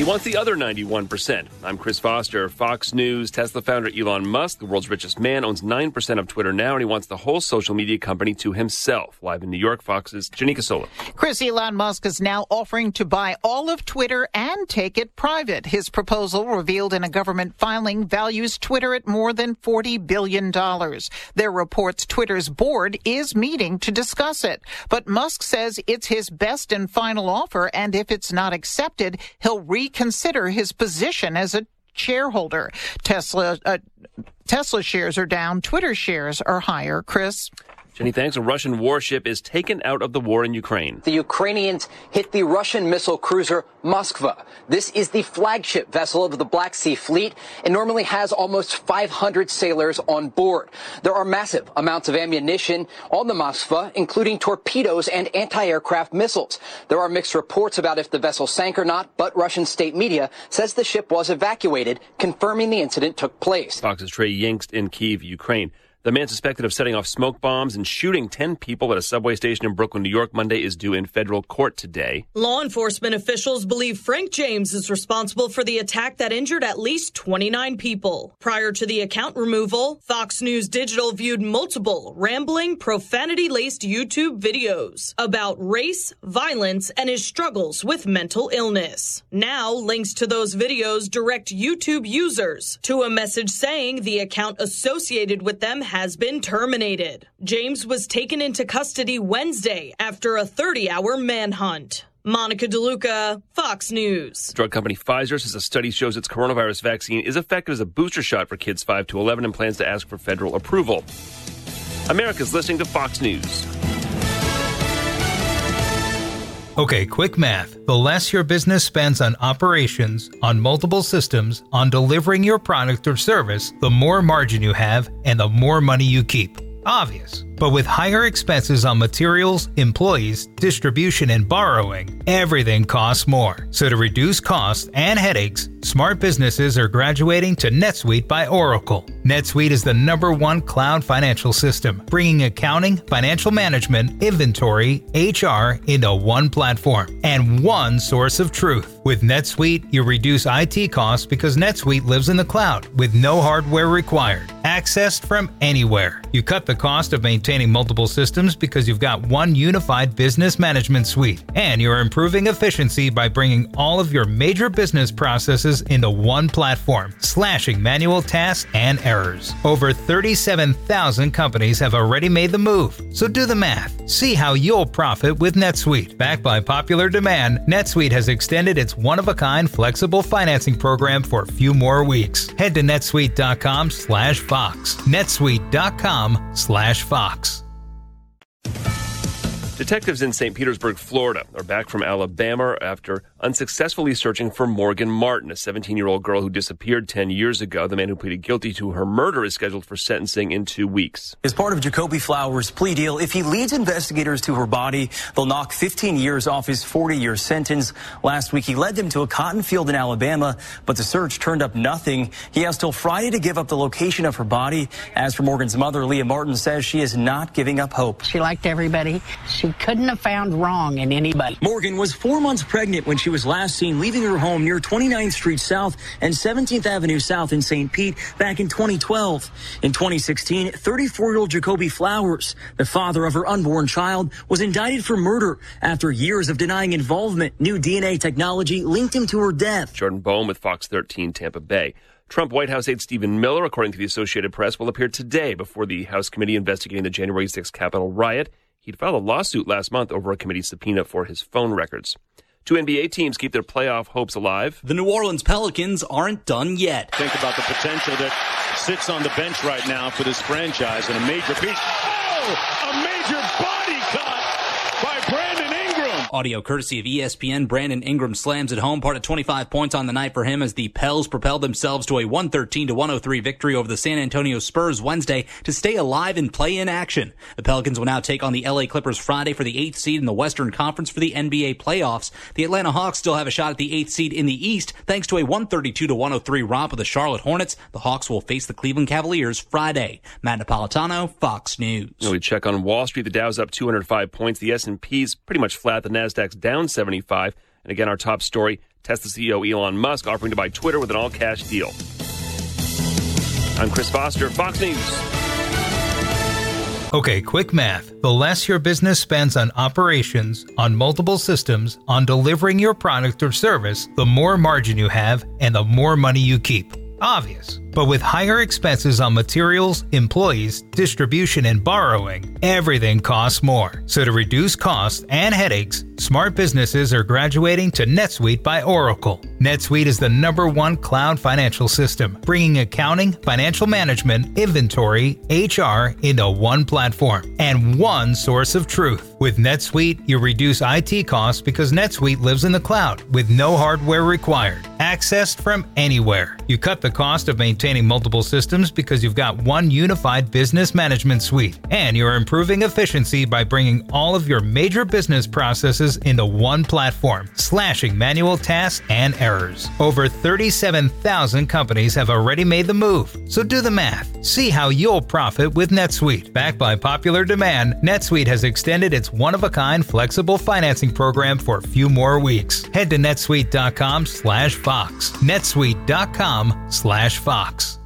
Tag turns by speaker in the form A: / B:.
A: He wants the other 91%. I'm Chris Foster. Fox News. Tesla founder Elon Musk, the world's richest man, owns 9% of Twitter now, and he wants the whole social media company to himself. Live in New York, Fox's Janika Sola.
B: Chris, Elon Musk is now offering to buy all of Twitter and take it private. His proposal, revealed in a government filing, values Twitter at more than $40 billion. There are reports Twitter's board is meeting to discuss it. But Musk says it's his best and final offer, and if it's not accepted, he'll reconsider his position as a shareholder. Tesla shares are down. Twitter shares are higher. Chris?
A: Jenny, thanks. A Russian warship is taken out of the war in Ukraine.
C: The Ukrainians hit the Russian missile cruiser Moskva. This is the flagship vessel of the Black Sea Fleet and normally has almost 500 sailors on board. There are massive amounts of ammunition on the Moskva, including torpedoes and anti-aircraft missiles. There are mixed reports about if the vessel sank or not, but Russian state media says the ship was evacuated, confirming the incident took place.
A: Fox's Trey Yingst in Kyiv, Ukraine. The man suspected of setting off smoke bombs and shooting 10 people at a subway station in Brooklyn, New York, Monday is due in federal court today.
D: Law enforcement officials believe Frank James is responsible for the attack that injured at least 29 people. Prior to the account removal, Fox News Digital viewed multiple rambling, profanity-laced YouTube videos about race, violence, and his struggles with mental illness. Now, links to those videos direct YouTube users to a message saying the account associated with them has been terminated. James was taken into custody Wednesday after a 30-hour manhunt. Monica DeLuca, Fox News.
A: Drug company Pfizer says a study shows its coronavirus vaccine is effective as a booster shot for kids 5 to 11 and plans to ask for federal approval. America's listening to Fox News.
E: Okay, quick math. The less your business spends on operations, on multiple systems, on delivering your product or service, the more margin you have and the more money you keep. Obvious. But with higher expenses on materials, employees, distribution, and borrowing, everything costs more. So to reduce costs and headaches, smart businesses are graduating to NetSuite by Oracle. NetSuite is the #1 cloud financial system, bringing accounting, financial management, inventory, HR into one platform and one source of truth. With NetSuite, you reduce IT costs because NetSuite lives in the cloud with no hardware required, accessed from anywhere. You cut the cost of maintaining multiple systems because you've got one unified business management suite, and you're improving efficiency by bringing all of your major business processes into one platform, slashing manual tasks and errors. Over 37,000 companies have already made the move, so do the math. See how you'll profit with NetSuite. Backed by popular demand, NetSuite has extended its one-of-a-kind flexible financing program for a few more weeks. Head to netsuite.com/Fox. netsuite.com/Fox.
A: Detectives in St. Petersburg, Florida, are back from Alabama after unsuccessfully searching for Morgan Martin, a 17-year-old girl who disappeared 10 years ago. The man who pleaded guilty to her murder is scheduled for sentencing in 2 weeks.
F: As part of Jacoby Flowers' plea deal, if he leads investigators to her body, they'll knock 15 years off his 40-year sentence. Last week, he led them to a cotton field in Alabama, but the search turned up nothing. He has till Friday to give up the location of her body. As for Morgan's mother, Leah Martin says she is not giving up hope.
G: She liked everybody. She couldn't have found wrong in anybody.
F: Morgan was 4 months pregnant when she was last seen leaving her home near 29th Street South and 17th Avenue South in St. Pete back in 2012. In 2016, 34-year-old Jacoby Flowers, the father of her unborn child, was indicted for murder after years of denying involvement. New DNA technology linked him to her death.
A: Jordan Bohm with Fox 13 Tampa Bay. Trump White House aide Stephen Miller, according to the Associated Press, will appear today before the House committee investigating the January 6th Capitol riot. He'd filed a lawsuit last month over a committee subpoena for his phone records. 2 NBA teams keep their playoff hopes alive.
H: The New Orleans Pelicans aren't done yet.
I: Think about the potential that sits on the bench right now for this franchise and a major piece. Oh, a major body cut by Brandon Ingram.
H: Audio courtesy of ESPN. Brandon Ingram slams it home, part of 25 points on the night for him as the Pels propelled themselves to a 113-103 victory over the San Antonio Spurs Wednesday to stay alive in play-in action. The Pelicans will now take on the LA Clippers Friday for the 8th seed in the Western Conference for the NBA playoffs. The Atlanta Hawks still have a shot at the 8th seed in the East thanks to a 132-103 romp of the Charlotte Hornets. The Hawks will face the Cleveland Cavaliers Friday. Matt Napolitano, Fox News.
A: We check on Wall Street. The Dow's up 205 points. The S&P's pretty much flat. The Nasdaq's down 75. And again, our top story, Tesla CEO Elon Musk offering to buy Twitter with an all-cash deal. I'm Chris Foster, Fox News.
E: Okay, quick math. The less your business spends on operations, on multiple systems, on delivering your product or service, the more margin you have and the more money you keep. Obvious. But with higher expenses on materials, employees, distribution, and borrowing, everything costs more. So to reduce costs and headaches, smart businesses are graduating to NetSuite by Oracle. NetSuite is the #1 cloud financial system, bringing accounting, financial management, inventory, HR into one platform and one source of truth. With NetSuite, you reduce IT costs because NetSuite lives in the cloud with no hardware required, accessed from anywhere. You cut the cost of maintaining multiple systems because you've got one unified business management suite, and you're improving efficiency by bringing all of your major business processes into one platform, slashing manual tasks and errors. Over 37,000 companies have already made the move, so do the math. See how you'll profit with NetSuite. Backed by popular demand, NetSuite has extended its one-of-a-kind flexible financing program for a few more weeks. Head to netsuite.com/Fox. netsuite.com/Fox.